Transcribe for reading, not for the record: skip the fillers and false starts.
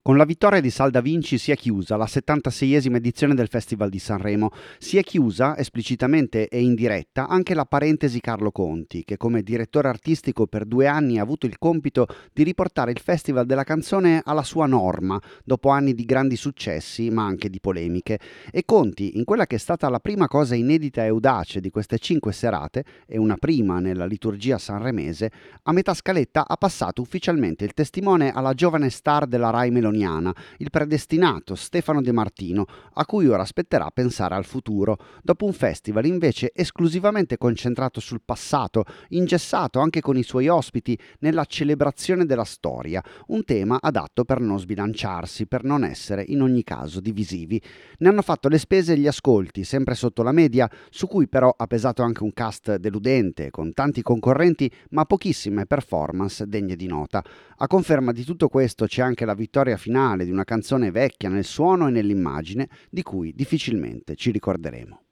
Con la vittoria di Salda Vinci si è chiusa la 76esima edizione del Festival di Sanremo. Si è chiusa, esplicitamente e in diretta, anche la parentesi Carlo Conti, che come direttore artistico per 2 anni ha avuto il compito di riportare il Festival della canzone alla sua norma, dopo anni di grandi successi, ma anche di polemiche. E Conti, in quella che è stata la prima cosa inedita e audace di queste 5 serate, e una prima nella liturgia sanremese, a metà scaletta ha passato ufficialmente il testimone alla giovane star della Rai Meloniana, il predestinato Stefano De Martino, a cui ora spetterà pensare al futuro, dopo un festival invece esclusivamente concentrato sul passato, ingessato anche con i suoi ospiti nella celebrazione della storia, un tema adatto per non sbilanciarsi, per non essere in ogni caso divisivi. Ne hanno fatto le spese gli ascolti, sempre sotto la media, su cui però ha pesato anche un cast deludente, con tanti concorrenti ma pochissime performance degne di nota. A conferma di tutto questo c'è anche la vittoria finale di una canzone vecchia nel suono e nell'immagine, di cui difficilmente ci ricorderemo.